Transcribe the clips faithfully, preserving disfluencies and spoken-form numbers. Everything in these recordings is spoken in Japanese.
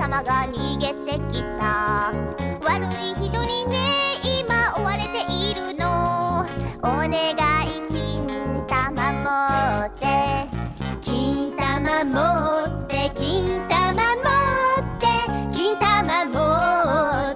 玉が逃げてきた。悪い人にね今追われているの。お願い金玉持って金玉持って金玉持って金玉持って。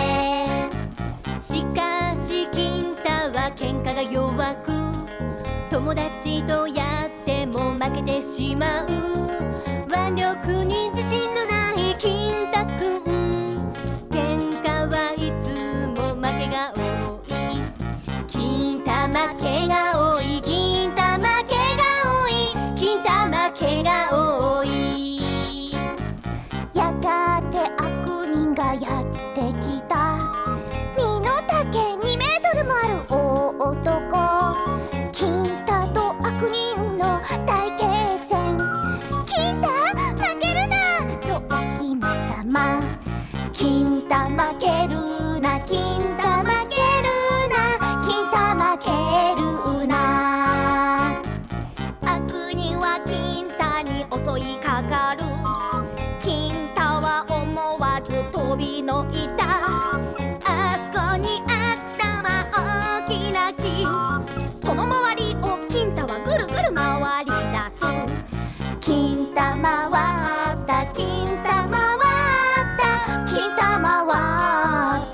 しかし金太は喧嘩が弱く、友達とやっても負けてしまう。腕力に自信のない金太くん、喧嘩はいつも負けが多い。金太負けが多い金太負けが多い金太負けが多い。やがて悪人がやってきた。身の丈にメートルもある大男。金太と悪人の大決戦。金太負けるなとお姫様。金太負けるな金太負けるな金太負けるな。悪人は金太に襲いかかる。金太は思わず飛びのいた。あそこにあったは大きな木。その周りを金太はぐるぐる回り出す。金太回った金太回った金太回った。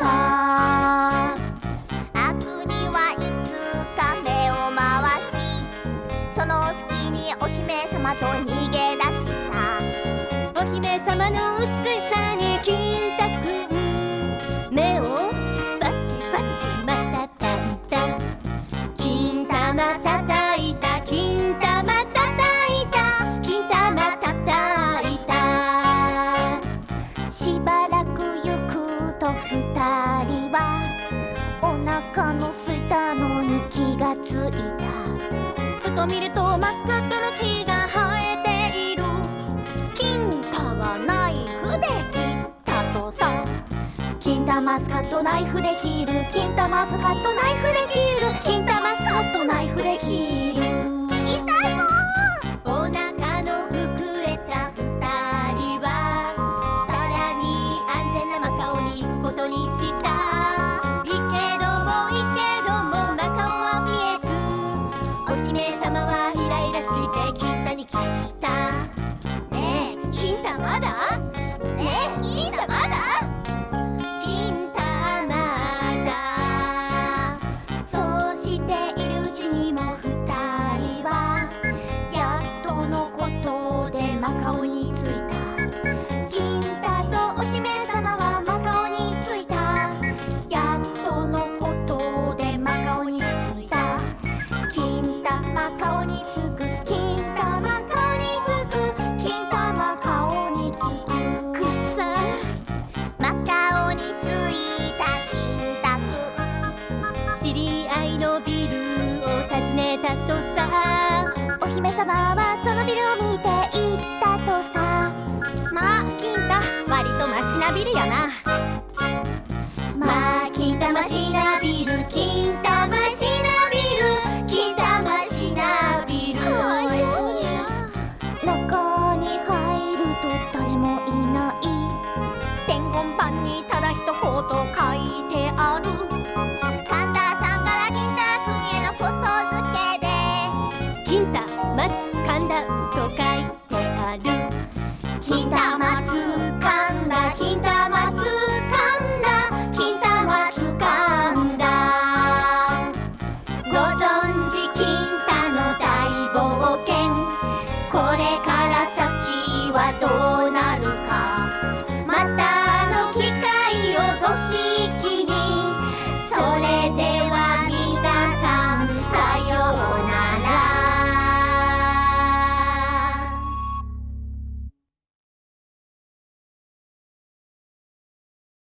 悪人はいつか目を回し、その隙にお姫様と逃げ出した。お姫様の美しさに金太くん目をバチバチまたたいた。金玉たたいた金玉たたいた金玉たたいた。しばらく行くと二人はお腹の空いたのに気がついた。ふと見るとマスカットの木が生えている。金太はナイフで切ったとさ。金太マスカットナイフで切る金太マスカットナイフで切る金太マスカットナイフで切る。痛そう。お腹の膨れた二人はさらに安全なマカオに行くことにした。いいけどもいいけどもマカオは見えず、お姫様はイライラして金太に聞いた。ねえ金太まだ？ねえ金太まだ？金太まだ。そうしているうちにも二人はやっとのことでマカオに着いた。金太とお姫様はマカオに着いた。やっとのことでマカオに着いた。金太マカオに着く金太マカオに着く金太マカオに着く。くっさマカオに着いた金太くん、知り合いのビルを訪ねたとさ。お姫様はそのビルを見て言ったとさ。まあ金太割とマシなビルやな。まあ金太マシなビル金太マシなビル金太マシなビル。中に入ると誰もいない。伝言板にただ一言書いてある。神田さんから金太くんへのことづけで金太待つ神田と書いてある。金太待つ神田金太待つ